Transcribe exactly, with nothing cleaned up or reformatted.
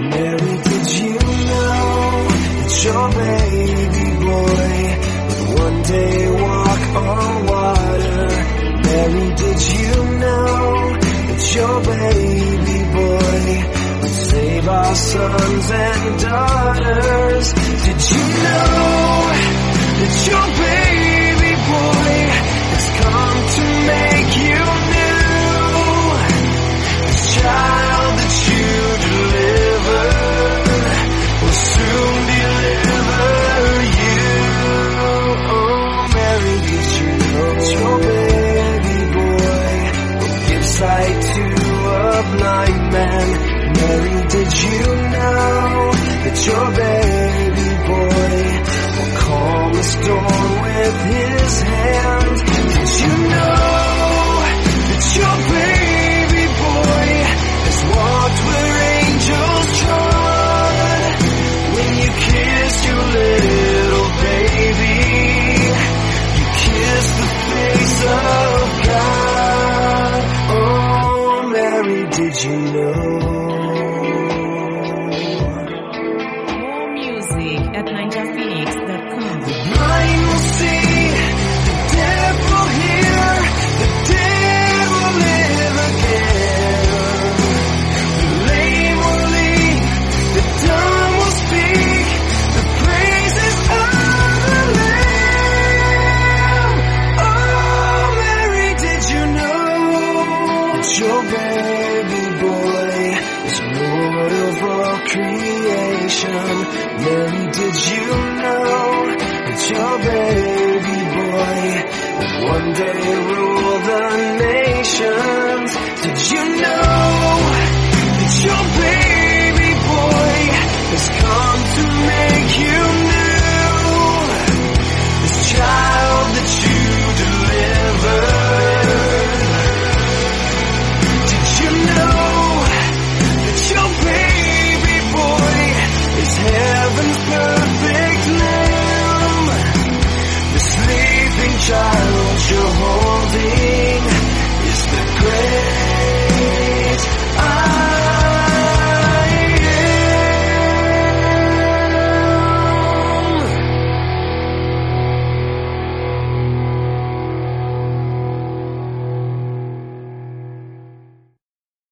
Mary, did you know that your baby boy would one day walk on water? Mary, did you know that your baby boy would save our sons and daughters? Did you know that your baby boy has come to make you new? This child that you delivered will soon deliver you. Oh, Mary, did you know that your baby boy will give sight to a blind man? Mary, did you know that your baby boy will calm the storm with his hand? Did you know that your baby boy has walked where angels trod? When you kissed your little baby, you kissed the face of God. Oh, Mary, did you know? More music at ninja phoenix dot com. The blind will see, the deaf will hear, the dead will live again. The lame will leap, the dumb will speak, the praises of the Lamb. Oh, Mary, did you know that your baby boy is Lord of all creation? Mary, did you know that your baby boy would one day